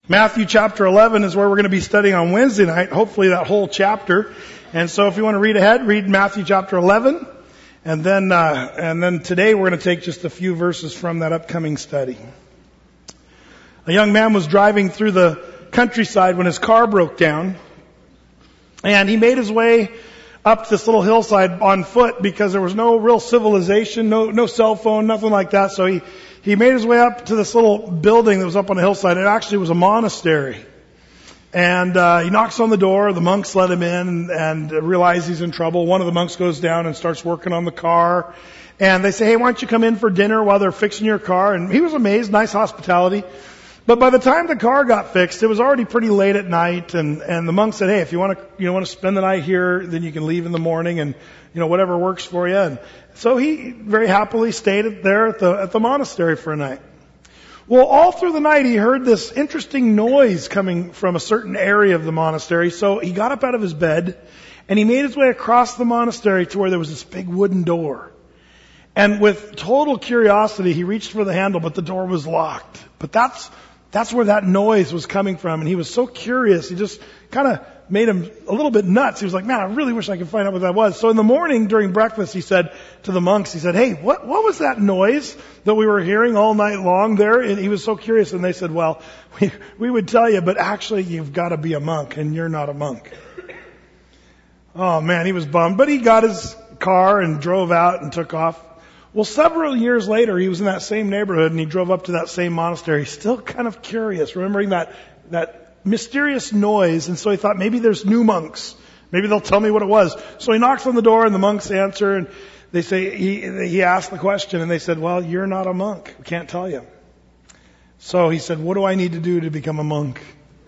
Matthew chapter 11 is where we're going to be studying on Wednesday night, hopefully that whole chapter. And so if you want to read ahead, read Matthew chapter 11. And then today we're going to take just a few verses from that upcoming study. A young man was driving through the countryside when his car broke down. And he made his way up this little hillside on foot because there was no real civilization, no cell phone, nothing like that. So he made his way up to this little building that was up on the hillside. It actually was a monastery. And he knocks on the door. The monks let him in and realize he's in trouble. One of the monks goes down and starts working on the car. And they say, hey, why don't you come in for dinner while they're fixing your car? And he was amazed, nice hospitality. But by the time the car got fixed, it was already pretty late at night. And the monk said, hey, if you want to spend the night here, then you can leave in the morning and, whatever works for you. And so he very happily stayed there at the monastery for a night. Well, all through the night, he heard this interesting noise coming from a certain area of the monastery. So he got up out of his bed and he made his way across the monastery to where there was this big wooden door. And with total curiosity, he reached for the handle, but the door was locked. But that's where that noise was coming from. And he was so curious, he just kind of made him a little bit nuts. He was like, man, I really wish I could find out what that was. So in the morning during breakfast, he said to the monks, he said, hey, what was that noise that we were hearing all night long there? And he was so curious. And they said, well, we would tell you, but actually you've got to be a monk and you're not a monk. Oh man, he was bummed, but he got his car and drove out and took off. Well, several years later, he was in that same neighborhood and he drove up to that same monastery, still kind of curious, remembering that mysterious noise. And so he thought, maybe there's new monks. Maybe they'll tell me what it was. So he knocks on the door and the monks answer and they say, he asked the question and they said, well, you're not a monk. We can't tell you. So he said, what do I need to do to become a monk?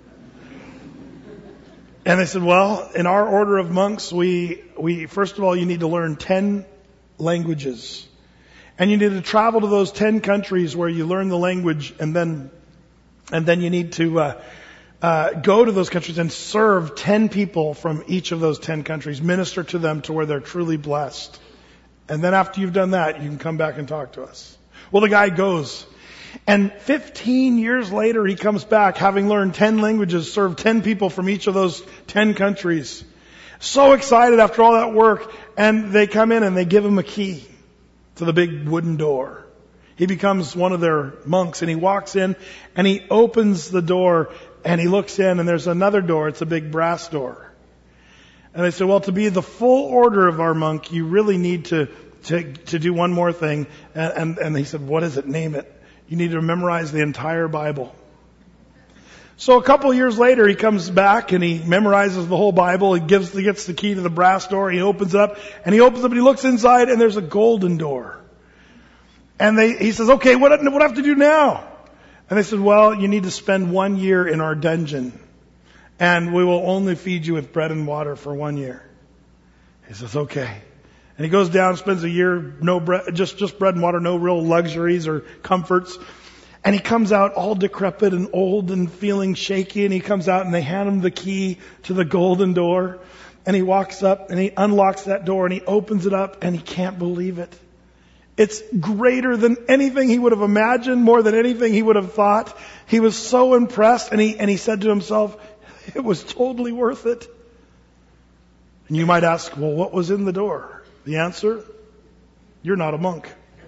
And they said, well, in our order of monks, we first of all, you need to learn 10 languages. And you need to travel to those 10 countries where you learn the language, and then you need to go to those countries and serve 10 people from each of those 10 countries, minister to them to where they're truly blessed. And then after you've done that, you can come back and talk to us. Well, the guy goes. And 15 years later, he comes back having learned 10 languages, served 10 people from each of those 10 countries. So excited after all that work. And they come in and they give him a key to the big wooden door. He becomes one of their monks and he walks in and he opens the door and he looks in and there's another door. It's a big brass door. And they said, well, to be the full order of our monk, you really need to do one more thing. And he said, what is it? Name it. You need to memorize the entire Bible. So a couple of years later, he comes back and he memorizes the whole Bible. He gets the key to the brass door. He opens up and he looks inside and there's a golden door. And he says, okay, what do I have to do now? And they said, well, you need to spend 1 year in our dungeon and we will only feed you with bread and water for 1 year. He says, okay. And he goes down, spends a year, no bread, just bread and water, no real luxuries or comforts. And he comes out all decrepit and old and feeling shaky. And he comes out and they hand him the key to the golden door. And he walks up and he unlocks that door and he opens it up and he can't believe it. It's greater than anything he would have imagined, more than anything he would have thought. He was so impressed and he said to himself, it was totally worth it. And you might ask, well, what was in the door? The answer, you're not a monk.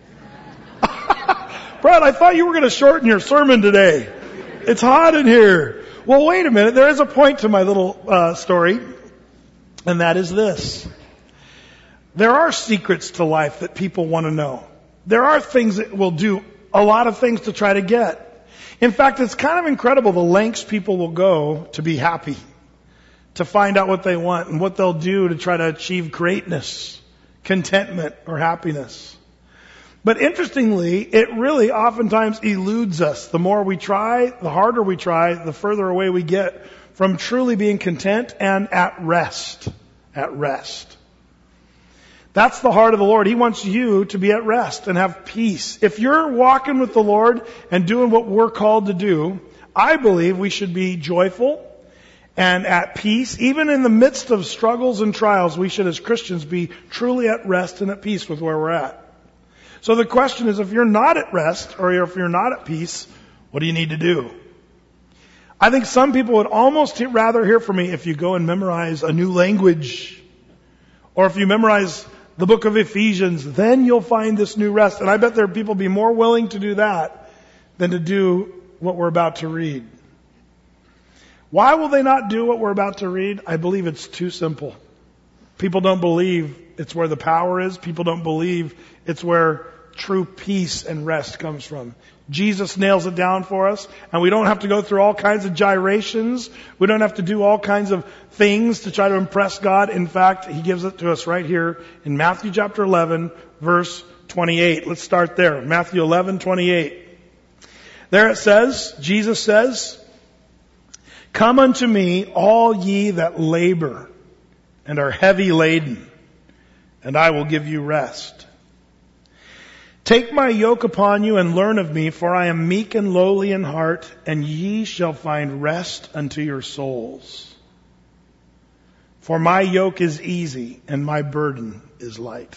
Brad, I thought you were going to shorten your sermon today. It's hot in here. Well, wait a minute. There is a point to my little story, and that is this. There are secrets to life that people want to know. There are things that will do a lot of things to try to get. In fact, it's kind of incredible the lengths people will go to be happy, to find out what they want and what they'll do to try to achieve greatness, contentment, or happiness. But interestingly, it really oftentimes eludes us. The more we try, the harder we try, the further away we get from truly being content and at rest. At rest. That's the heart of the Lord. He wants you to be at rest and have peace. If you're walking with the Lord and doing what we're called to do, I believe we should be joyful and at peace. Even in the midst of struggles and trials, we should as Christians be truly at rest and at peace with where we're at. So the question is, if you're not at rest or if you're not at peace, what do you need to do? I think some people would almost rather hear from me if you go and memorize a new language, or if you memorize the book of Ephesians, then you'll find this new rest. And I bet there are people be more willing to do that than to do what we're about to read. Why will they not do what we're about to read? I believe it's too simple. People don't believe it's where the power is. People don't believe it's where true peace and rest comes from. Jesus nails it down for us, and we don't have to go through all kinds of gyrations. We don't have to do all kinds of things to try to impress God. In fact, He gives it to us right here in Matthew chapter 11, verse 28. Let's start there. Matthew 11:28. There it says, Jesus says, "Come unto me, all ye that labor and are heavy laden, and I will give you rest. Take my yoke upon you and learn of me, for I am meek and lowly in heart, and ye shall find rest unto your souls. For my yoke is easy and my burden is light."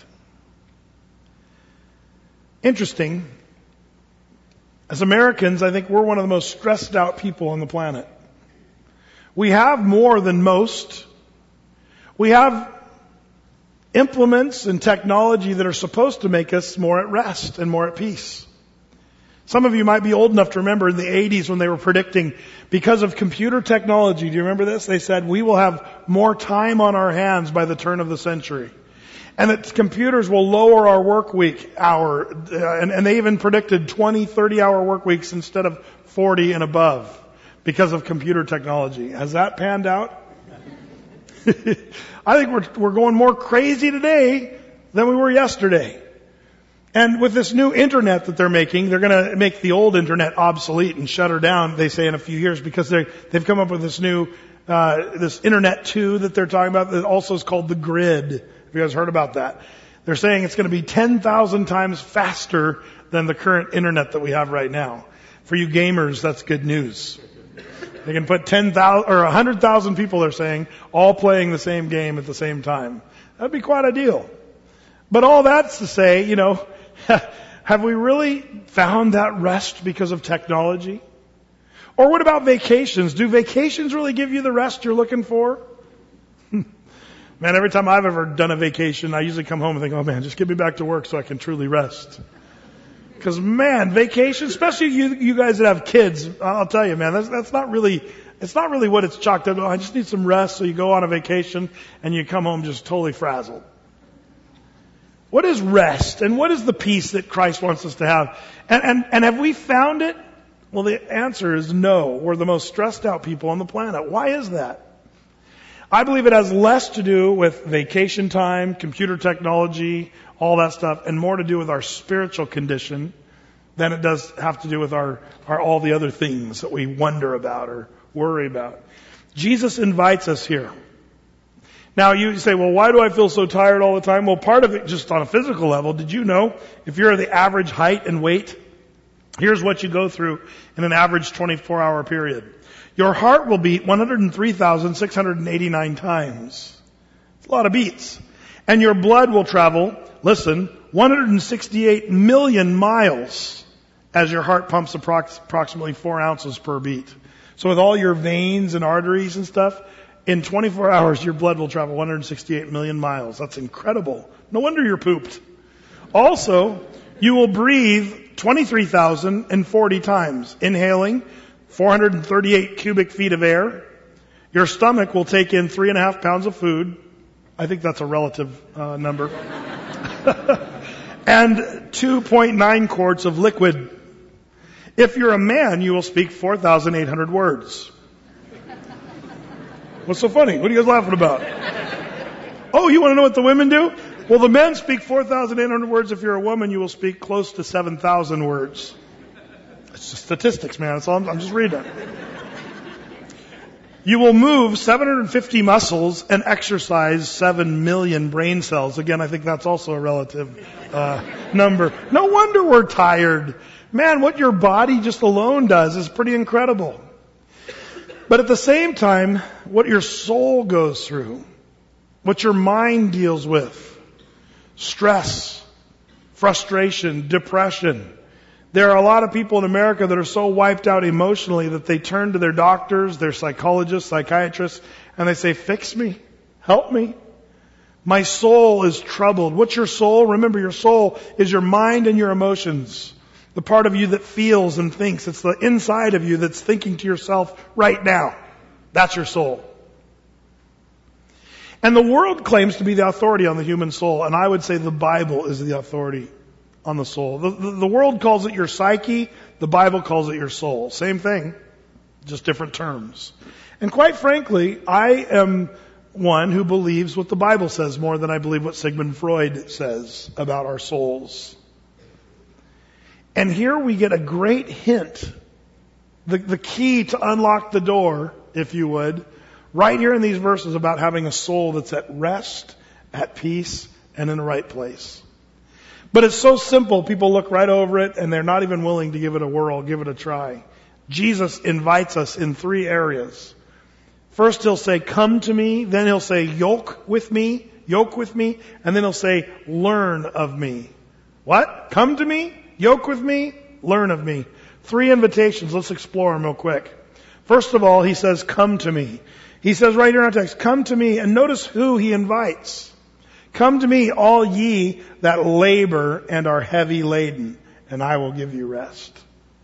Interesting. As Americans, I think we're one of the most stressed out people on the planet. We have more than most. We have implements and technology that are supposed to make us more at rest and more at peace. Some of you might be old enough to remember in the 80s when they were predicting, because of computer technology, do you remember this? They said we will have more time on our hands by the turn of the century. And that computers will lower our work week hour. And they even predicted 20, 30-hour work weeks instead of 40 and above because of computer technology. Has that panned out? I think we're going more crazy today than we were yesterday. And with this new internet that they're making, they're going to make the old internet obsolete and shut her down, they say, in a few years, because they've come up with this new, this Internet 2 that they're talking about that also is called the grid. Have you guys heard about that? They're saying it's going to be 10,000 times faster than the current internet that we have right now. For you gamers, that's good news. They can put 10,000 or 100,000 people, they're saying, all playing the same game at the same time. That'd be quite a deal. But all that's to say, have we really found that rest because of technology? Or what about vacations? Do vacations really give you the rest you're looking for? Man, every time I've ever done a vacation, I usually come home and think, oh man, just get me back to work so I can truly rest. Because man, vacation, especially you guys that have kids, I'll tell you, man, that's not really, it's not really what it's chalked up to. I just need some rest. So you go on a vacation and you come home just totally frazzled. What is rest? And what is the peace that Christ wants us to have? And have we found it? Well, the answer is no. We're the most stressed out people on the planet. Why is that? I believe it has less to do with vacation time, computer technology, all that stuff, and more to do with our spiritual condition than it does have to do with our all the other things that we wonder about or worry about. Jesus invites us here. Now you say, well, why do I feel so tired all the time? Well, part of it just on a physical level. Did you know if you're the average height and weight, here's what you go through in an average 24-hour period. Your heart will beat 103,689 times. It's a lot of beats. And your blood will travel, listen, 168 million miles as your heart pumps approximately 4 ounces per beat. So with all your veins and arteries and stuff, in 24 hours your blood will travel 168 million miles. That's incredible. No wonder you're pooped. Also, you will breathe 23,040 times, inhaling 438 cubic feet of air. Your stomach will take in 3.5 pounds of food. I think that's a relative number. And 2.9 quarts of liquid. If you're a man, you will speak 4,800 words. What's so funny? What are you guys laughing about? Oh, you want to know what the women do? Well, the men speak 4,800 words. If you're a woman, you will speak close to 7,000 words. It's just statistics, man. That's all I'm just reading. You will move 750 muscles and exercise 7 million brain cells. Again, I think that's also a relative number. No wonder we're tired. Man, what your body just alone does is pretty incredible. But at the same time, what your soul goes through, what your mind deals with, stress, frustration, depression, There are a lot of people in America that are so wiped out emotionally that they turn to their doctors, their psychologists, psychiatrists, and they say, fix me, help me. My soul is troubled. What's your soul? Remember, your soul is your mind and your emotions. The part of you that feels and thinks. It's the inside of you that's thinking to yourself right now. That's your soul. And the world claims to be the authority on the human soul, and I would say the Bible is the authority on the soul. The world calls it your psyche. The Bible calls it your soul. Same thing, just different terms. And quite frankly, I am one who believes what the Bible says more than I believe what Sigmund Freud says about our souls. And here we get a great hint, the key to unlock the door, if you would, right here in these verses about having a soul that's at rest, at peace, and in the right place. But it's so simple, people look right over it and they're not even willing to give it a whirl, give it a try. Jesus invites us in 3 areas. First he'll say, come to me. Then he'll say, yoke with me. And then he'll say, learn of me. What? Come to me, yoke with me, learn of me. 3 invitations. Let's explore them real quick. First of all, he says, come to me. He says right here in our text, come to me. And notice who he invites. Come to me, all ye that labor and are heavy laden, and I will give you rest.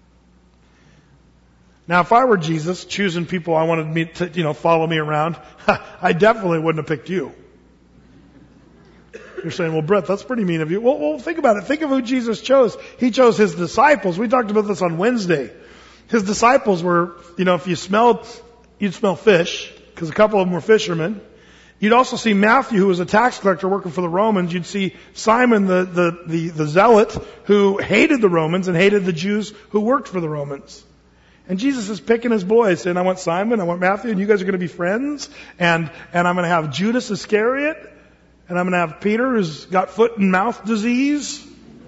Now, if I were Jesus, choosing people I wanted me to, follow me around, I definitely wouldn't have picked you. You're saying, well, Brett, that's pretty mean of you. Well, think about it. Think of who Jesus chose. He chose his disciples. We talked about this on Wednesday. His disciples were, if you smelled, you'd smell fish, because a couple of them were fishermen. You'd also see Matthew, who was a tax collector working for the Romans. You'd see Simon, the zealot, who hated the Romans and hated the Jews who worked for the Romans. And Jesus is picking his boys, saying, I want Simon, I want Matthew, and you guys are going to be friends. And I'm going to have Judas Iscariot, and I'm going to have Peter, who's got foot and mouth disease.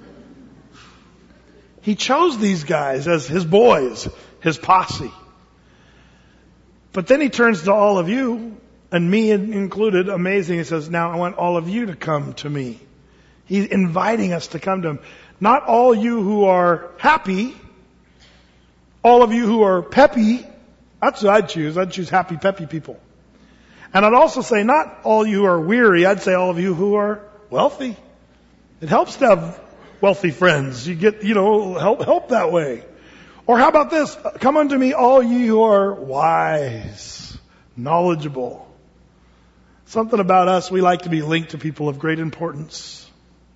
He chose these guys as his boys, his posse. But then he turns to all of you, and me included, amazing. He says, now I want all of you to come to me. He's inviting us to come to him. Not all you who are happy, all of you who are peppy. That's what I'd choose. I'd choose happy, peppy people. And I'd also say not all you who are weary. I'd say all of you who are wealthy. It helps to have wealthy friends. You get, help that way. Or how about this? Come unto me, all ye who are wise, knowledgeable. Something about us, we like to be linked to people of great importance.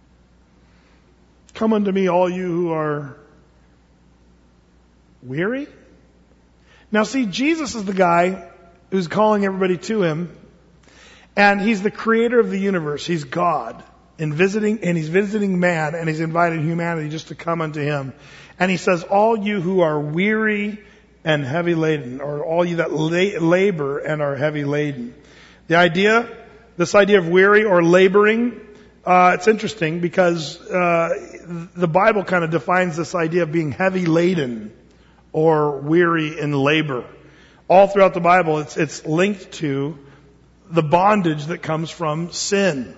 Come unto me, all you who are weary. Now see, Jesus is the guy who's calling everybody to him. And he's the creator of the universe. He's God. And he's visiting man, and he's inviting humanity just to come unto him. And he says, all you who are weary and heavy laden, or all you that labor and are heavy laden. This idea of weary or laboring, it's interesting because the Bible kind of defines this idea of being heavy laden or weary in labor. All throughout the Bible, it's linked to the bondage that comes from sin.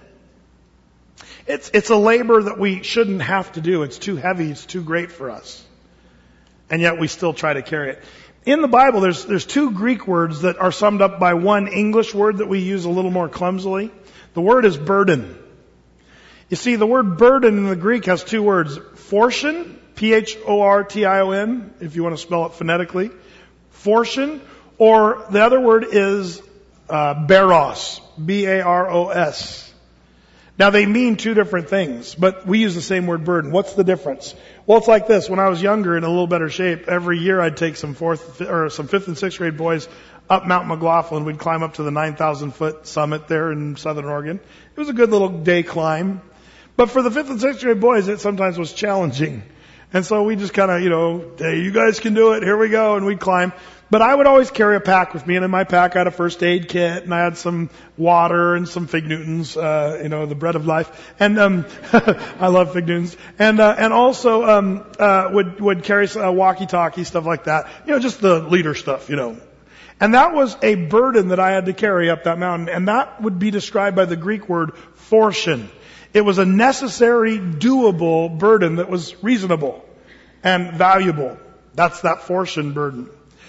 It's a labor that we shouldn't have to do. It's too heavy. It's too great for us. And yet we still try to carry it. In the Bible, there's 2 Greek words that are summed up by one English word that we use a little more clumsily. The word is burden. You see, the word burden in the Greek has 2 words. Phortion, P-H-O-R-T-I-O-N, if you want to spell it phonetically. Phortion. Or the other word is baros, B-A-R-O-S. Now they mean 2 different things, but we use the same word burden. What's the difference? Well, it's like this. When I was younger in a little better shape, every year I'd take some 5th and 6th grade boys up Mount McLaughlin. We'd climb up to the 9,000 foot summit there in Southern Oregon. It was a good little day climb. But for the 5th and 6th grade boys, it sometimes was challenging. And so we just kind of, hey, you guys can do it. Here we go. And we'd climb. But I would always carry a pack with me, and in my pack I had a first aid kit, and I had some water and some Fig Newtons, the bread of life. And I love Fig Newtons. And also would carry a walkie-talkie, stuff like that. Just the leader stuff, And that was a burden that I had to carry up that mountain, and that would be described by the Greek word phortion. It was a necessary, doable burden that was reasonable. and valuable. That's that fortune burden.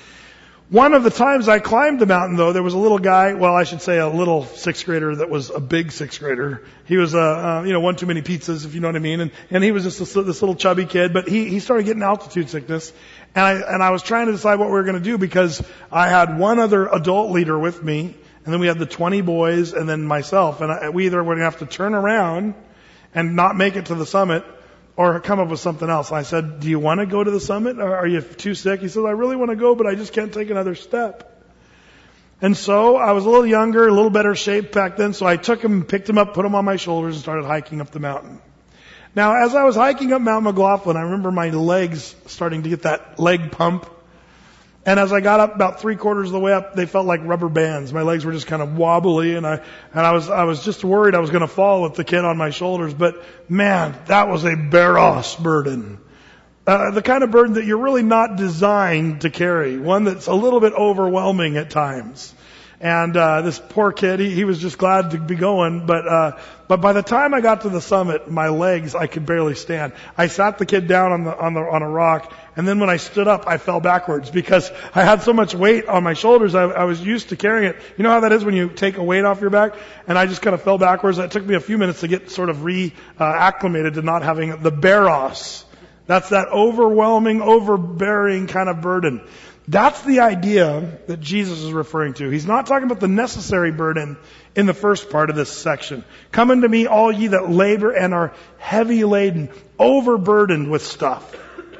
One of the times I climbed the mountain, though, there was a little guy, well, I should say a little sixth grader that was a big sixth grader. He was, one too many pizzas, if you know what I mean. And he was just this little chubby kid, but he started getting altitude sickness. And I was trying to decide what we were going to do because I had one other adult leader with me, and then we had the 20 boys and then myself. And we either were going to have to turn around and not make it to the summit or come up with something else. I said, do you want to go to the summit? Or are you too sick? He said, I really want to go, but I just can't take another step. And so I was a little younger, a little better shape back then. So I took him, picked him up, put him on my shoulders and started hiking up the mountain. Now, as I was hiking up Mount McLaughlin, I remember my legs starting to get that leg pump. And as I got up about 3/4 of the way up, they felt like rubber bands. My legs were just kind of wobbly, and I was just worried I was going to fall with the kid on my shoulders. But man, that was a Baros burden. The kind of burden that you're really not designed to carry. One that's a little bit overwhelming at times. And this poor kid, he was just glad to be going. But by the time I got to the summit, my legs, I could barely stand. I sat the kid down on a rock, and then when I stood up, I fell backwards because I had so much weight on my shoulders. I was used to carrying it. You know how that is when you take a weight off your back? And I just kind of fell backwards. It took me a few minutes to get sort of acclimated to not having the Baros. That's that overwhelming, overbearing kind of burden. That's the idea that Jesus is referring to. He's not talking about the necessary burden in the first part of this section. Come unto me, all ye that labor and are heavy laden, overburdened with stuff.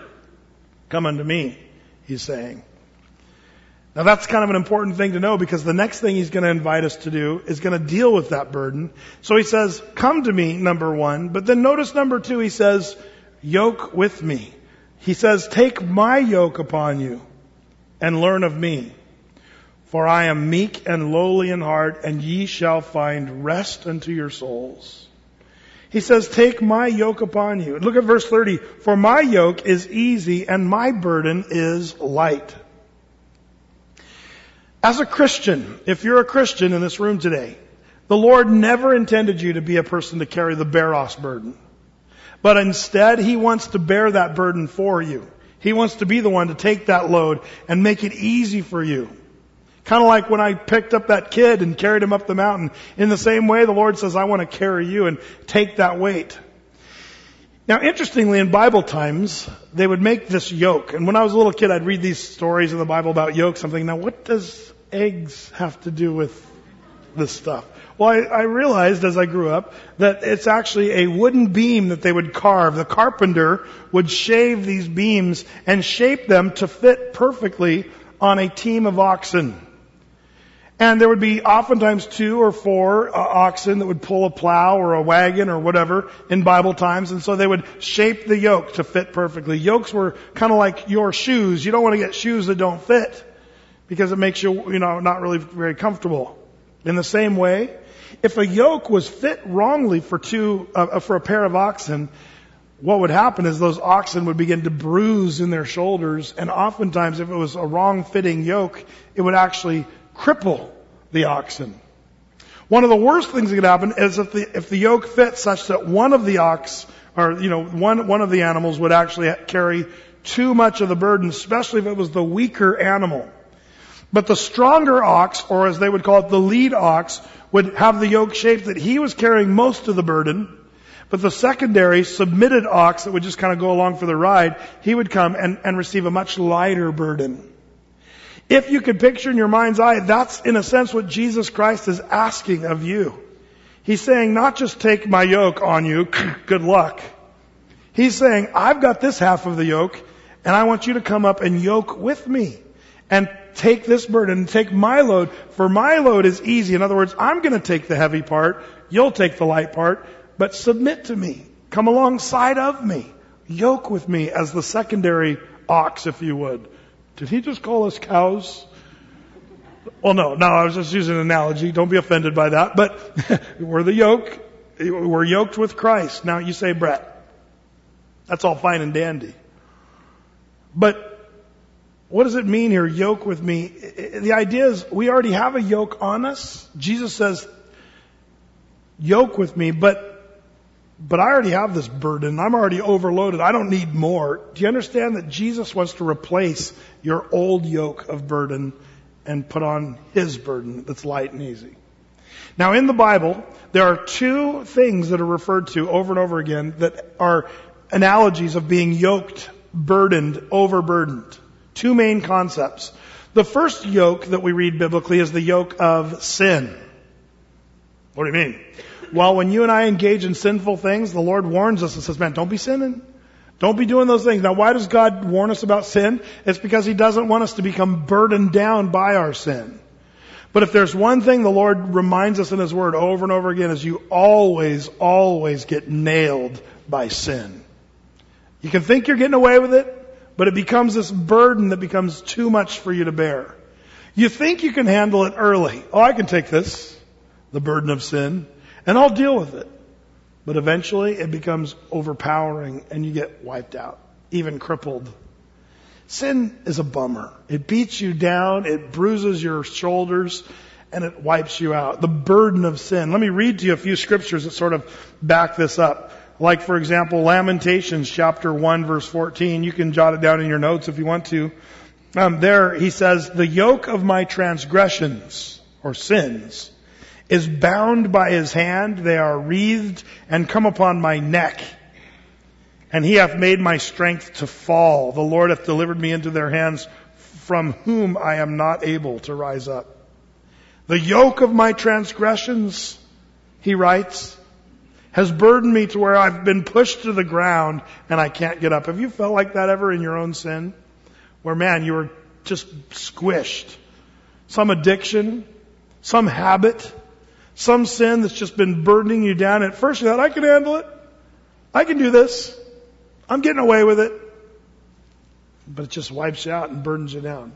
Come unto me, he's saying. Now that's kind of an important thing to know because the next thing he's going to invite us to do is going to deal with that burden. So he says, come to me, number one. But then notice number two, he says, yoke with me. He says, take my yoke upon you and learn of me. For I am meek and lowly in heart, and ye shall find rest unto your souls. He says, take my yoke upon you. Look at verse 30. For my yoke is easy and my burden is light. As a Christian, if you're a Christian in this room today, the Lord never intended you to be a person to carry the Baros burden. But instead, He wants to bear that burden for you. He wants to be the one to take that load and make it easy for you. Kind of like when I picked up that kid and carried him up the mountain. In the same way, the Lord says, I want to carry you and take that weight. Now, interestingly, in Bible times, they would make this yoke. And when I was a little kid, I'd read these stories in the Bible about yokes. I'm thinking, now what does eggs have to do with this stuff? Well, I realized as I grew up that it's actually a wooden beam that they would carve. The carpenter would shave these beams and shape them to fit perfectly on a team of oxen. And there would be oftentimes 2 or 4 oxen that would pull a plow or a wagon or whatever in Bible times. And so they would shape the yoke to fit perfectly. Yokes were kind of like your shoes. You don't want to get shoes that don't fit because it makes you, not really very comfortable. In the same way, if a yoke was fit wrongly for a pair of oxen, what would happen is those oxen would begin to bruise in their shoulders, and oftentimes if it was a wrong fitting yoke, it would actually cripple the oxen. One of the worst things that could happen is if the yoke fit such that one of the ox, or one of the animals would actually carry too much of the burden, especially if it was the weaker animal. But the stronger ox, or as they would call it, the lead ox, would have the yoke shaped that he was carrying most of the burden. But the secondary, submitted ox that would just kind of go along for the ride, he would come and receive a much lighter burden. If you could picture in your mind's eye, that's in a sense what Jesus Christ is asking of you. He's saying, not just take my yoke on you, good luck. He's saying, I've got this half of the yoke, and I want you to come up and yoke with me. And take this burden and take my load, for my load is easy. In other words, I'm going to take the heavy part, you'll take the light part, but submit to me. Come alongside of me. Yoke with me as the secondary ox, if you would. Did he just call us cows? Well, no, I was just using an analogy. Don't be offended by that. But we're the yoke. We're yoked with Christ. Now you say, Brett, that's all fine and dandy. But what does it mean here, yoke with me? The idea is we already have a yoke on us. Jesus says, yoke with me, but but I already have this burden. I'm already overloaded. I don't need more. Do you understand that Jesus wants to replace your old yoke of burden and put on His burden that's light and easy? Now in the Bible, there are two things that are referred to over and over again that are analogies of being yoked, burdened, overburdened. Two main concepts. The first yoke that we read biblically is the yoke of sin. What do you mean? Well, when you and I engage in sinful things, the Lord warns us and says, man, don't be sinning. Don't be doing those things. Now, why does God warn us about sin? It's because He doesn't want us to become burdened down by our sin. But if there's one thing the Lord reminds us in His Word over and over again is you always, always get nailed by sin. You can think you're getting away with it, but it becomes this burden that becomes too much for you to bear. You think you can handle it early. Oh, I can take this, the burden of sin, and I'll deal with it. But eventually it becomes overpowering and you get wiped out, even crippled. Sin is a bummer. It beats you down, it bruises your shoulders, and it wipes you out. The burden of sin. Let me read to you a few scriptures that sort of back this up. Like, for example, Lamentations chapter 1, verse 14. You can jot it down in your notes if you want to. There he says, the yoke of my transgressions, or sins, is bound by His hand. They are wreathed and come upon my neck. And He hath made my strength to fall. The Lord hath delivered me into their hands, from whom I am not able to rise up. The yoke of my transgressions, he writes, has burdened me to where I've been pushed to the ground and I can't get up. Have you felt like that ever in your own sin? Where, man, you were just squished. Some addiction, some habit, some sin that's just been burdening you down. At first you thought, I can handle it. I can do this. I'm getting away with it. But it just wipes you out and burdens you down.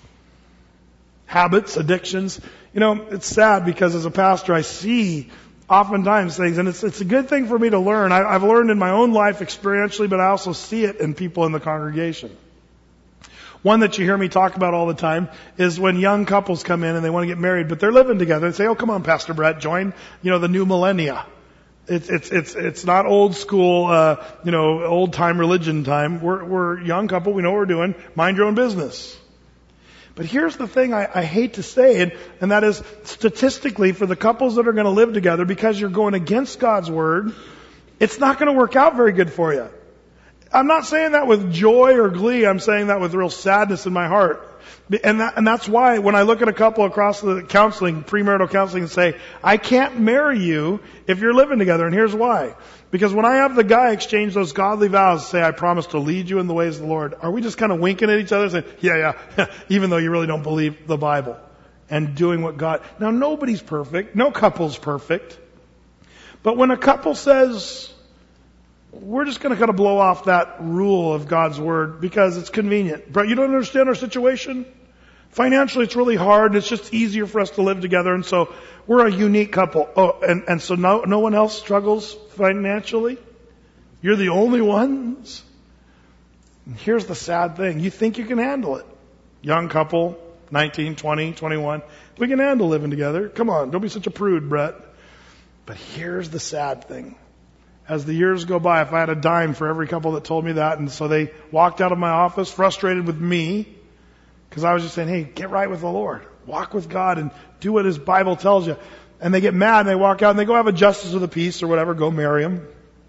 Habits, addictions. You know, it's sad because as a pastor I see oftentimes things, and it's a good thing for me to learn. I've learned in my own life experientially, but I also see it in people in the congregation. One that you hear me talk about all the time is when young couples come in and they want to get married, but they're living together and say, oh, come on, Pastor Brett, join, the new millennia. It's not old school, old time religion time. We're a young couple. We know what we're doing. Mind your own business. But here's the thing I hate to say, and that is statistically for the couples that are going to live together, because you're going against God's Word, it's not going to work out very good for you. I'm not saying that with joy or glee. I'm saying that with real sadness in my heart. And that's why when I look at a couple across the counseling, premarital counseling, and say, I can't marry you if you're living together. And here's why. Because when I have the guy exchange those godly vows, say, I promise to lead you in the ways of the Lord, are we just kind of winking at each other saying, yeah, even though you really don't believe the Bible, and doing what God... Now, nobody's perfect. No couple's perfect. But when a couple says, we're just going to kind of blow off that rule of God's Word because it's convenient. But you don't understand our situation? Financially, it's really hard. It's just easier for us to live together. And so we're a unique couple. Oh, and so no one else struggles financially? You're the only ones? And here's the sad thing. You think you can handle it. Young couple, 19, 20, 21. We can handle living together. Come on, don't be such a prude, Brett. But here's the sad thing. As the years go by, if I had a dime for every couple that told me that, and so they walked out of my office frustrated with me, because I was just saying, hey, get right with the Lord. Walk with God and do what His Bible tells you. And they get mad and they walk out and they go have a justice of the peace or whatever, go marry him.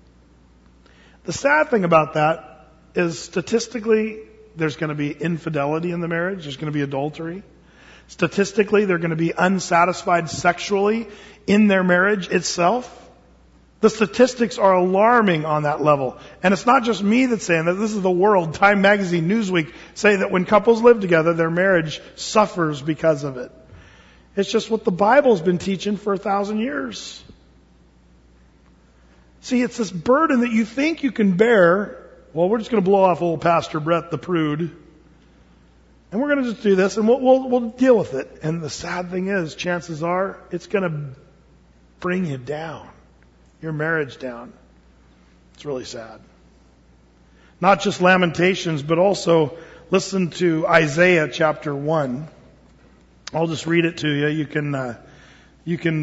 The sad thing about that is statistically, there's going to be infidelity in the marriage. There's going to be adultery. Statistically, they're going to be unsatisfied sexually in their marriage itself. The statistics are alarming on that level. And it's not just me that's saying that. This is the world. Time Magazine, Newsweek say that when couples live together, their marriage suffers because of it. It's just what the Bible's been teaching for 1,000 years. See, it's this burden that you think you can bear. Well, we're just going to blow off old Pastor Brett the prude. And we're going to just do this and we'll deal with it. And the sad thing is, chances are, it's going to bring you down. Your marriage down. It's really sad. Not just Lamentations, but also listen to Isaiah chapter 1. I'll just read it to you. You can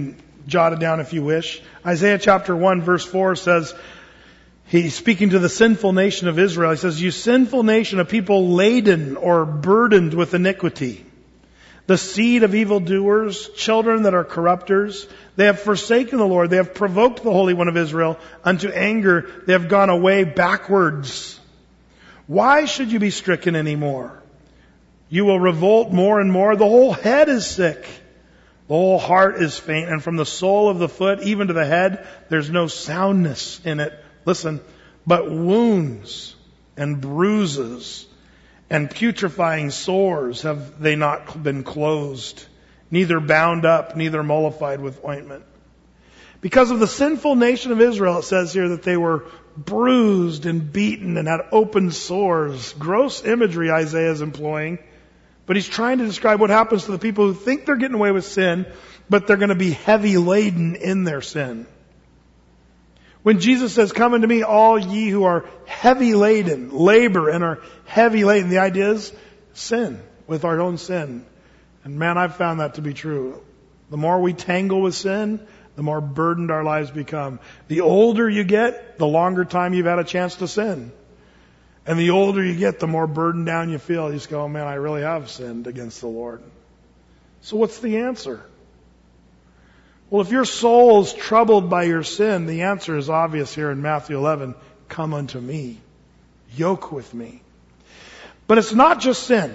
jot it down if you wish. Isaiah chapter 1 verse 4 says, he's speaking to the sinful nation of Israel. He says, you sinful nation, a people laden or burdened with iniquity, the seed of evildoers, children that are corrupters. They have forsaken the Lord. They have provoked the Holy One of Israel unto anger. They have gone away backwards. Why should you be stricken anymore? You will revolt more and more. The whole head is sick. The whole heart is faint. And from the sole of the foot even to the head, there's no soundness in it. Listen, but wounds and bruises and putrefying sores have they not been closed, neither bound up, neither mollified with ointment. Because of the sinful nation of Israel, it says here that they were bruised and beaten and had open sores. Gross imagery Isaiah is employing. But he's trying to describe what happens to the people who think they're getting away with sin, but they're going to be heavy laden in their sin. When Jesus says, come unto me, all ye who are heavy laden, labor and are heavy laden, the idea is sin, with our own sin. And man, I've found that to be true. The more we tangle with sin, the more burdened our lives become. The older you get, the longer time you've had a chance to sin. And the older you get, the more burdened down you feel. You just go, oh man, I really have sinned against the Lord. So what's the answer? Well, if your soul is troubled by your sin, the answer is obvious here in Matthew 11. Come unto me. Yoke with me. But it's not just sin.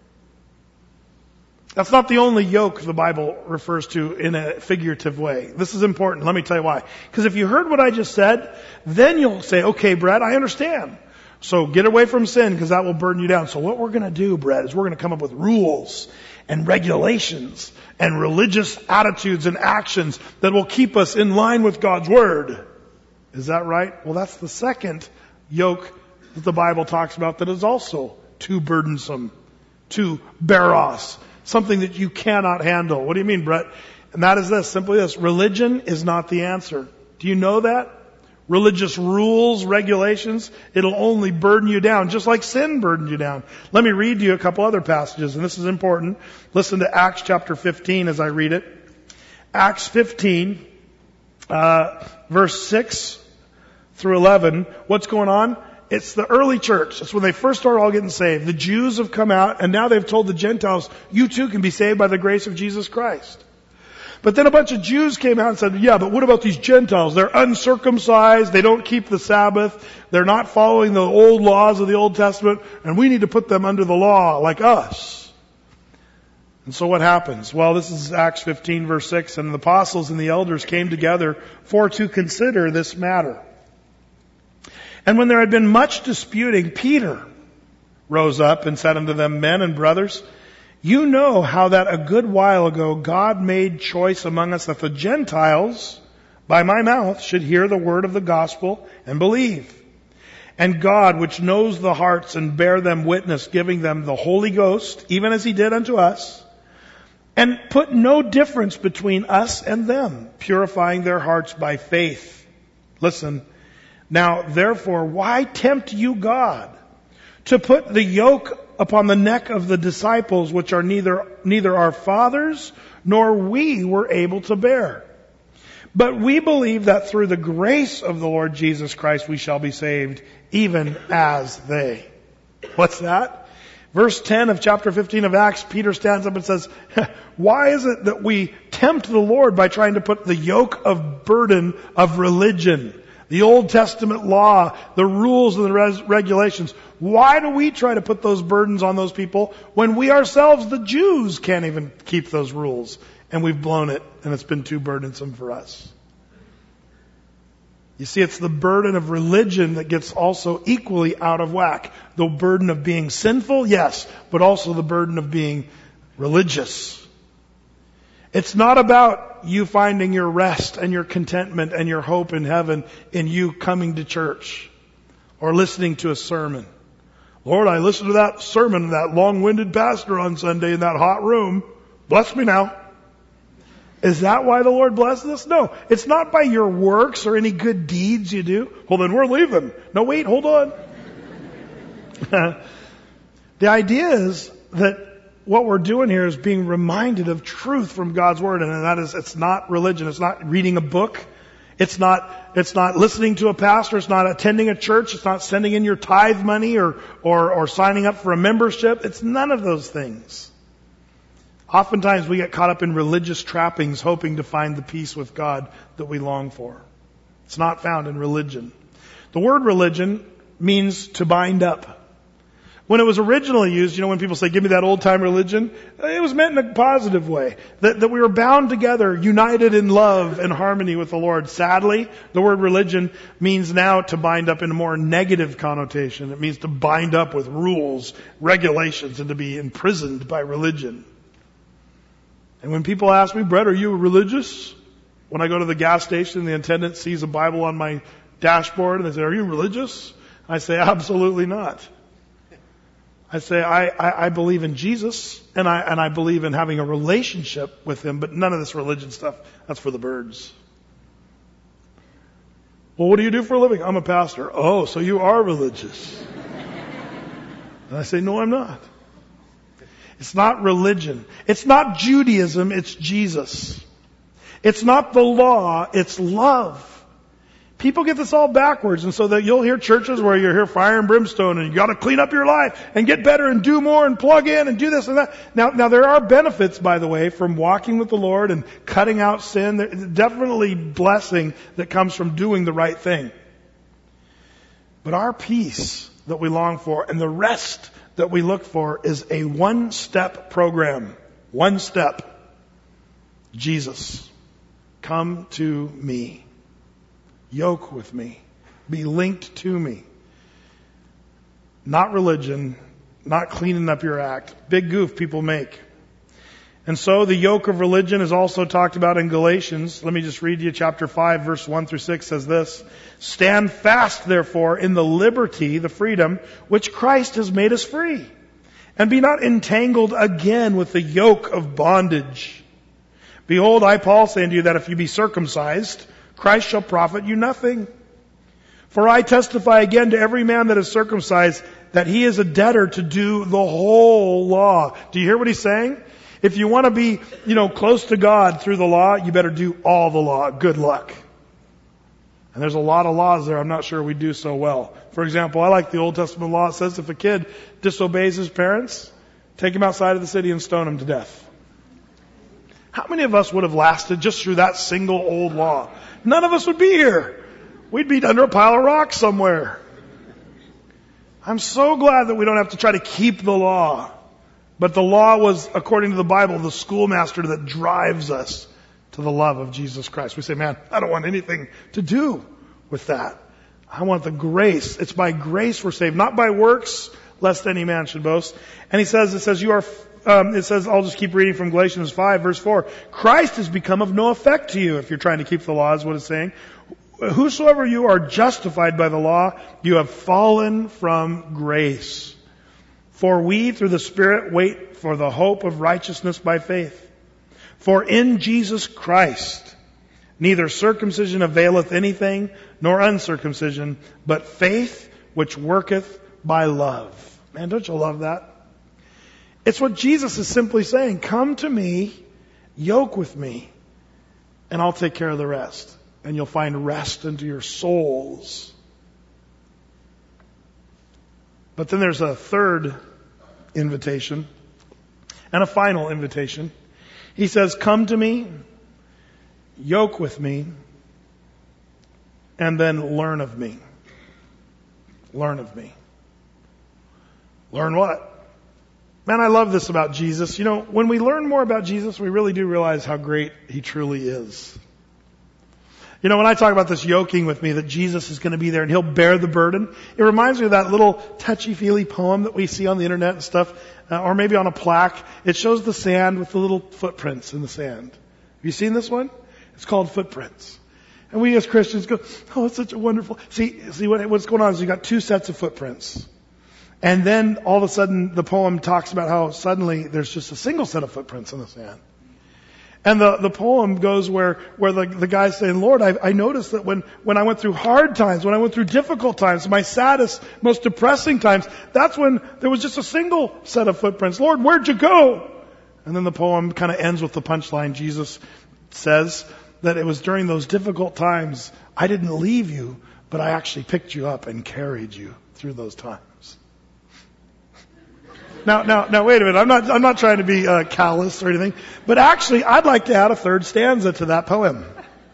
That's not the only yoke the Bible refers to in a figurative way. This is important. Let me tell you why. Because if you heard what I just said, then you'll say, okay, Brett, I understand. So get away from sin because that will burden you down. So what we're going to do, Brett, is we're going to come up with rules and regulations and religious attitudes and actions that will keep us in line with God's Word. Is that right? Well, that's the second yoke that the Bible talks about that is also too burdensome, too baros, something that you cannot handle. What do you mean, Brett? And that is this, simply this. Religion is not the answer. Do you know that? Religious rules, regulations, it'll only burden you down, just like sin burdened you down. Let me read to you a couple other passages, and this is important. Listen to Acts chapter 15 as I read it. Acts 15, verse 6 through 11. What's going on? It's the early church. It's when they first started all getting saved. The Jews have come out, and now they've told the Gentiles, you too can be saved by the grace of Jesus Christ. But then a bunch of Jews came out and said, yeah, but what about these Gentiles? They're uncircumcised. They don't keep the Sabbath. They're not following the old laws of the Old Testament. And we need to put them under the law like us. And so what happens? Well, this is Acts 15 verse 6. And the apostles and the elders came together for to consider this matter. And when there had been much disputing, Peter rose up and said unto them, men and brothers, you know how that a good while ago God made choice among us that the Gentiles, by my mouth, should hear the word of the gospel and believe. And God, which knows the hearts and bear them witness, giving them the Holy Ghost, even as He did unto us, and put no difference between us and them, purifying their hearts by faith. Listen, now therefore, why tempt you God to put the yoke upon the neck of the disciples, which are neither our fathers nor we were able to bear? But we believe that through the grace of the Lord Jesus Christ we shall be saved, even as they. What's that? Verse 10 of chapter 15 of Acts, Peter stands up and says, why is it that we tempt the Lord by trying to put the yoke of burden of religion, the Old Testament law, the rules and the regulations? Why do we try to put those burdens on those people when we ourselves, the Jews, can't even keep those rules? And we've blown it, and it's been too burdensome for us. You see, it's the burden of religion that gets also equally out of whack. The burden of being sinful, yes, but also the burden of being religious. It's not about you finding your rest and your contentment and your hope in heaven in you coming to church or listening to a sermon. Lord, I listened to that sermon, that long-winded pastor on Sunday in that hot room. Bless me now. Is that why the Lord blesses us? No, it's not by your works or any good deeds you do. Well, then we're leaving. No, wait, hold on. The idea is that what we're doing here is being reminded of truth from God's Word, and that is, it's not religion. It's not reading a book. It's not listening to a pastor. It's not attending a church. It's not sending in your tithe money or signing up for a membership. It's none of those things. Oftentimes we get caught up in religious trappings, hoping to find the peace with God that we long for. It's not found in religion. The word religion means to bind up. When it was originally used, when people say, give me that old time religion, it was meant in a positive way. That we were bound together, united in love and harmony with the Lord. Sadly, the word religion means now to bind up in a more negative connotation. It means to bind up with rules, regulations, and to be imprisoned by religion. And when people ask me, Brett, are you religious? When I go to the gas station, the attendant sees a Bible on my dashboard and they say, are you religious? I say, absolutely not. I say, I believe in Jesus, and I believe in having a relationship with Him, but none of this religion stuff, that's for the birds. Well, what do you do for a living? I'm a pastor. Oh, so you are religious. And I say, no, I'm not. It's not religion. It's not Judaism, it's Jesus. It's not the law, it's love. People get this all backwards, and so that you'll hear churches where you hear fire and brimstone and you got to clean up your life and get better and do more and plug in and do this and that. Now there are benefits, by the way, from walking with the Lord and cutting out sin. There's definitely blessing that comes from doing the right thing. But our peace that we long for and the rest that we look for is a one-step program. One step. Jesus, come to me. Yoke with me. Be linked to me. Not religion. Not cleaning up your act. Big goof people make. And so the yoke of religion is also talked about in Galatians. Let me just read you chapter 5, verse 1 through 6 says this. Stand fast, therefore, in the liberty, the freedom, which Christ has made us free. And be not entangled again with the yoke of bondage. Behold, I, Paul, say unto you that if you be circumcised, Christ shall profit you nothing. For I testify again to every man that is circumcised that he is a debtor to do the whole law. Do you hear what he's saying? If you want to be, close to God through the law, you better do all the law. Good luck. And there's a lot of laws there I'm not sure we do so well. For example, I like the Old Testament law. It says if a kid disobeys his parents, take him outside of the city and stone him to death. How many of us would have lasted just through that single old law? None of us would be here. We'd be under a pile of rocks somewhere. I'm so glad that we don't have to try to keep the law. But the law was, according to the Bible, the schoolmaster that drives us to the love of Jesus Christ. We say, man, I don't want anything to do with that. I want the grace. It's by grace we're saved, not by works, lest any man should boast. And it says, I'll just keep reading from Galatians 5, verse 4. Christ has become of no effect to you if you're trying to keep the law, is what it's saying. Whosoever you are justified by the law, you have fallen from grace. For we, through the Spirit, wait for the hope of righteousness by faith. For in Jesus Christ, neither circumcision availeth anything, nor uncircumcision, but faith which worketh by love. Man, don't you love that? It's what Jesus is simply saying. Come to me, yoke with me, and I'll take care of the rest. And you'll find rest into your souls. But then there's a third invitation and a final invitation. He says, come to me, yoke with me, and then learn of me. Learn of me. Learn what? Man, I love this about Jesus. When we learn more about Jesus, we really do realize how great He truly is. When I talk about this yoking with me, that Jesus is going to be there and He'll bear the burden, it reminds me of that little touchy-feely poem that we see on the internet and stuff, or maybe on a plaque. It shows the sand with the little footprints in the sand. Have you seen this one? It's called Footprints. And we as Christians go, oh, it's such a wonderful... See what's going on is you got two sets of footprints. And then all of a sudden the poem talks about how suddenly there's just a single set of footprints in the sand. And the poem goes where the guy's saying, Lord, I noticed that when I went through hard times, when I went through difficult times, my saddest, most depressing times, that's when there was just a single set of footprints. Lord, where'd you go? And then the poem kind of ends with the punchline. Jesus says that it was during those difficult times, I didn't leave you, but I actually picked you up and carried you through those times. Now, wait a minute. I'm not trying to be callous or anything, but actually, I'd like to add a third stanza to that poem.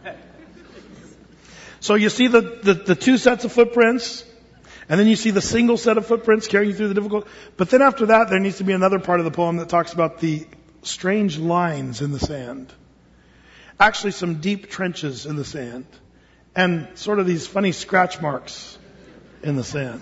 So you see the two sets of footprints, and then you see the single set of footprints carrying you through the difficult. But then after that, there needs to be another part of the poem that talks about the strange lines in the sand. Actually, some deep trenches in the sand, and sort of these funny scratch marks in the sand.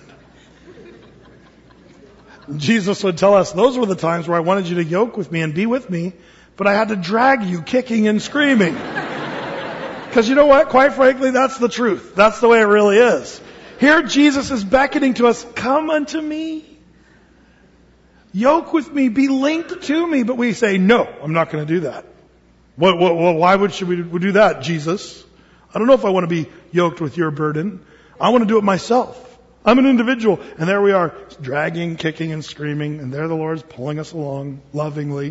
Jesus would tell us, those were the times where I wanted you to yoke with me and be with me, but I had to drag you kicking and screaming. Because you know what? Quite frankly, that's the truth. That's the way it really is. Here Jesus is beckoning to us, come unto me. Yoke with me, be linked to me. But we say, no, I'm not going to do that. Why should we do that, Jesus? I don't know if I want to be yoked with your burden. I want to do it myself. I'm an individual. And there we are, dragging, kicking, and screaming. And there the Lord's pulling us along lovingly.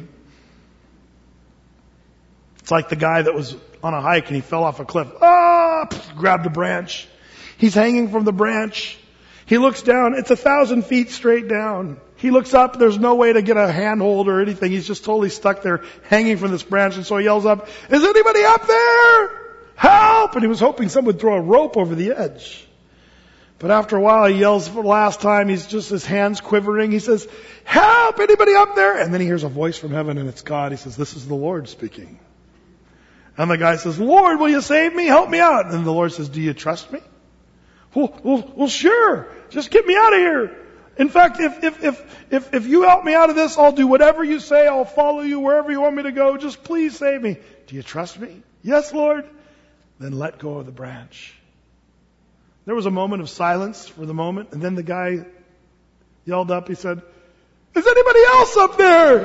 It's like the guy that was on a hike and he fell off a cliff. Grabbed a branch. He's hanging from the branch. He looks down. It's 1,000 feet straight down. He looks up. There's no way to get a handhold or anything. He's just totally stuck there hanging from this branch. And so he yells up, is anybody up there? Help! And he was hoping someone would throw a rope over the edge. But after a while, he yells for the last time. He's just, his hands quivering. He says, help! Anybody up there? And then he hears a voice from heaven, and it's God. He says, this is the Lord speaking. And the guy says, Lord, will you save me? Help me out. And the Lord says, do you trust me? Well, sure. Just get me out of here. In fact, if you help me out of this, I'll do whatever you say. I'll follow you wherever you want me to go. Just please save me. Do you trust me? Yes, Lord. Then let go of the branch. There was a moment of silence for the moment, and then the guy yelled up. He said, is anybody else up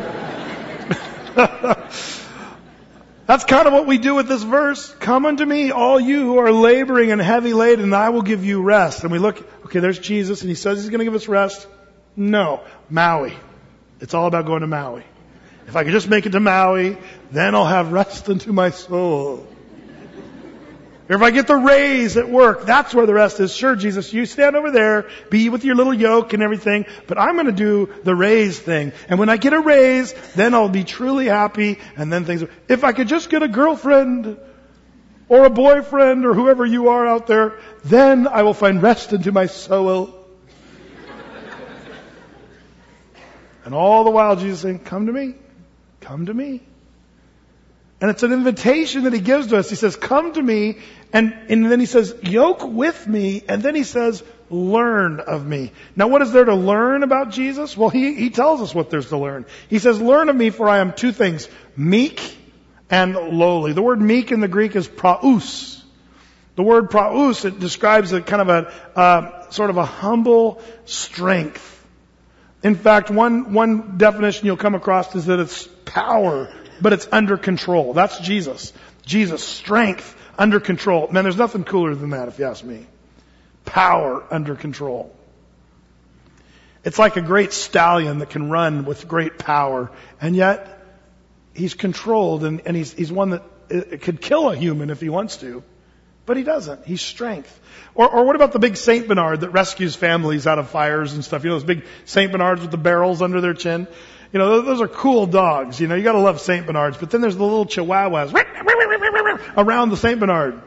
there? That's kind of what we do with this verse. Come unto me, all you who are laboring and heavy laden, and I will give you rest. And we look, okay, there's Jesus, and he says he's going to give us rest. No, Maui. It's all about going to Maui. If I could just make it to Maui, then I'll have rest unto my soul. Or if I get the raise at work, that's where the rest is. Sure, Jesus, you stand over there, be with your little yoke and everything, but I'm going to do the raise thing. And when I get a raise, then I'll be truly happy, and then things. If I could just get a girlfriend or a boyfriend or whoever you are out there, then I will find rest into my soul. And all the while Jesus is saying, come to me, come to me. And it's an invitation that he gives to us. He says, come to me. And then he says, yoke with me. And then he says, learn of me. Now what is there to learn about Jesus? Well, he tells us what there's to learn. He says, learn of me, for I am two things, meek and lowly. The word meek in the Greek is praus. The word praus, it describes a kind of a sort of a humble strength. In fact, one definition you'll come across is that it's power, but it's under control. That's Jesus. Jesus, strength under control. Man, there's nothing cooler than that, if you ask me. Power under control. It's like a great stallion that can run with great power, and yet he's controlled, and he's one that could kill a human if he wants to, but he doesn't. He's strength. Or what about the big Saint Bernard that rescues families out of fires and stuff? You know, those big Saint Bernards with the barrels under their chin? You know, those are cool dogs. You know, you gotta love Saint Bernards. But then there's the little chihuahuas around the Saint Bernard.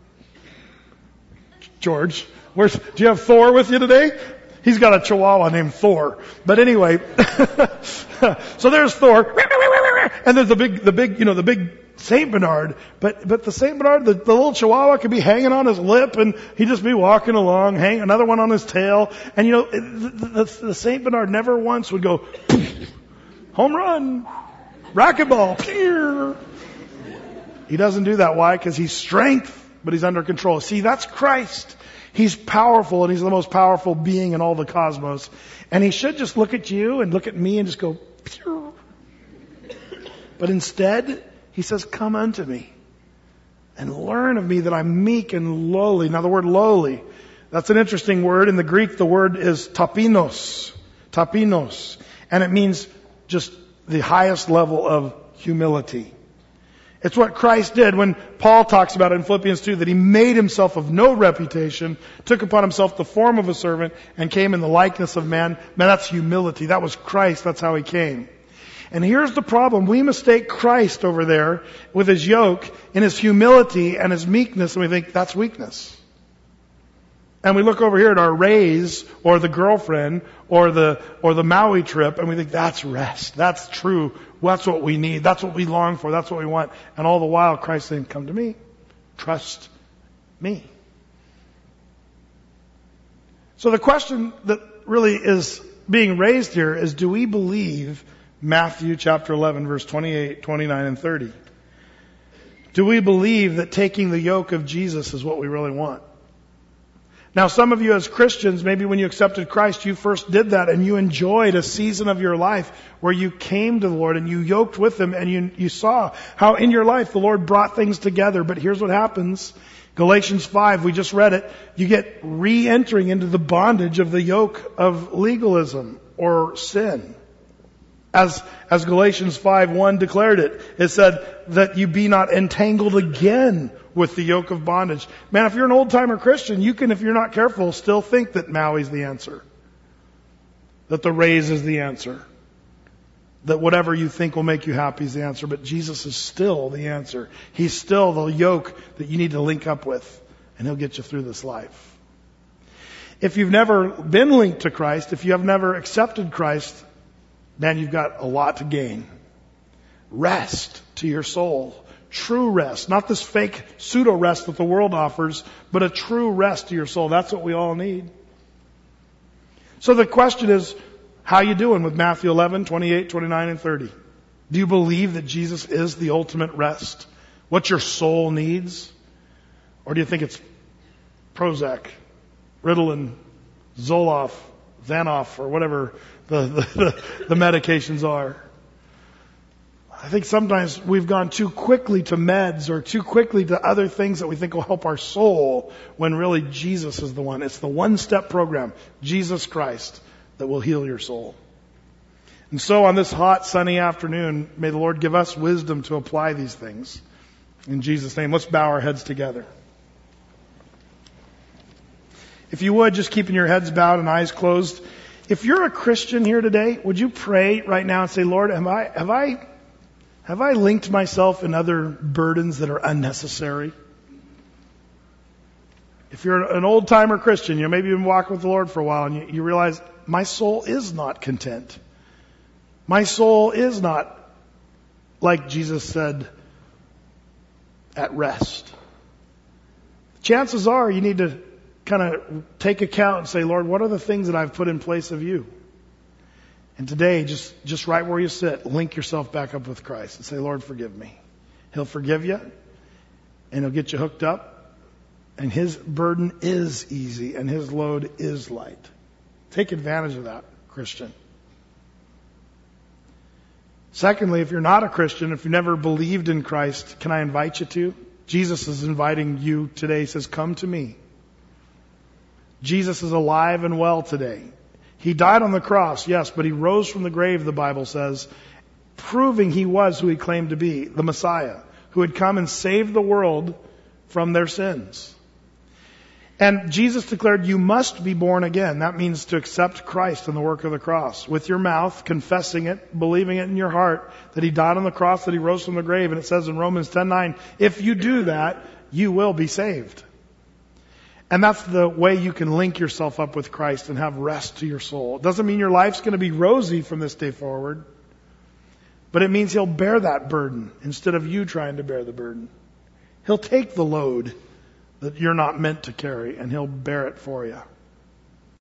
George, do you have Thor with you today? He's got a chihuahua named Thor. But anyway, so there's Thor. And there's the big Saint Bernard. But the Saint Bernard, the little chihuahua could be hanging on his lip and he'd just be walking along, hang another one on his tail. And you know, the Saint Bernard never once would go, home run, racquetball. He doesn't do that. Why? Because he's strength, but he's under control. See, that's Christ. He's powerful, and he's the most powerful being in all the cosmos. And he should just look at you and look at me and just go, pew. But instead, He says, come unto me and learn of me that I'm meek and lowly. Now the word lowly, that's an interesting word. In the Greek, the word is tapinos. Tapinos. And it means just the highest level of humility. It's what Christ did when Paul talks about it in Philippians 2, that He made Himself of no reputation, took upon Himself the form of a servant, and came in the likeness of man. Man, that's humility. That was Christ. That's how He came. And here's the problem. We mistake Christ over there with His yoke in His humility and His meekness, and we think that's weakness. And we look over here at our raise, or the girlfriend, or the Maui trip, and we think that's rest. That's true. That's what we need. That's what we long for. That's what we want. And all the while, Christ saying, come to me. Trust me. So the question that really is being raised here is, do we believe Matthew chapter 11, verse 28, 29, and 30? Do we believe that taking the yoke of Jesus is what we really want? Now, some of you as Christians, maybe when you accepted Christ, you first did that and you enjoyed a season of your life where you came to the Lord and you yoked with Him and you saw how in your life the Lord brought things together. But here's what happens. Galatians 5, we just read it. You get re-entering into the bondage of the yoke of legalism or sin. As Galatians 5:1 declared it, it said that you be not entangled again with the yoke of bondage. Man, if you're an old-timer Christian, you can, if you're not careful, still think that Maui's the answer. That the raise is the answer. That whatever you think will make you happy is the answer. But Jesus is still the answer. He's still the yoke that you need to link up with. And He'll get you through this life. If you've never been linked to Christ, if you have never accepted Christ, man, you've got a lot to gain. Rest to your soul. True rest. Not this fake pseudo rest that the world offers, but a true rest to your soul. That's what we all need. So the question is, how you doing with Matthew 11, 28, 29, and 30? Do you believe that Jesus is the ultimate rest? What your soul needs? Or do you think it's Prozac, Ritalin, Zoloft, Xanoff, or whatever the medications are? I think sometimes we've gone too quickly to meds or too quickly to other things that we think will help our soul, when really Jesus is the one. It's the one-step program, Jesus Christ, that will heal your soul. And so on this hot, sunny afternoon, may the Lord give us wisdom to apply these things. In Jesus' name, let's bow our heads together. If you would, just keeping your heads bowed and eyes closed. If you're a Christian here today, would you pray right now and say, Lord, have I linked myself in other burdens that are unnecessary? If you're an old-timer Christian, maybe you've been walking with the Lord for a while and you realize, my soul is not content. My soul is not, like Jesus said, at rest. Chances are you need to kind of take account and say, Lord, what are the things that I've put in place of you? And today, just right where you sit, link yourself back up with Christ and say, Lord, forgive me. He'll forgive you, and He'll get you hooked up, and His burden is easy, and His load is light. Take advantage of that, Christian. Secondly, if you're not a Christian, if you never believed in Christ, can I invite you to? Jesus is inviting you today. He says, come to me. Jesus is alive and well today. He died on the cross, yes, but He rose from the grave, the Bible says, proving He was who He claimed to be, the Messiah, who had come and saved the world from their sins. And Jesus declared, you must be born again. That means to accept Christ and the work of the cross. With your mouth, confessing it, believing it in your heart, that He died on the cross, that He rose from the grave. And it says in Romans 10:9, if you do that, you will be saved. And that's the way you can link yourself up with Christ and have rest to your soul. It doesn't mean your life's going to be rosy from this day forward, but it means He'll bear that burden instead of you trying to bear the burden. He'll take the load that you're not meant to carry, and He'll bear it for you.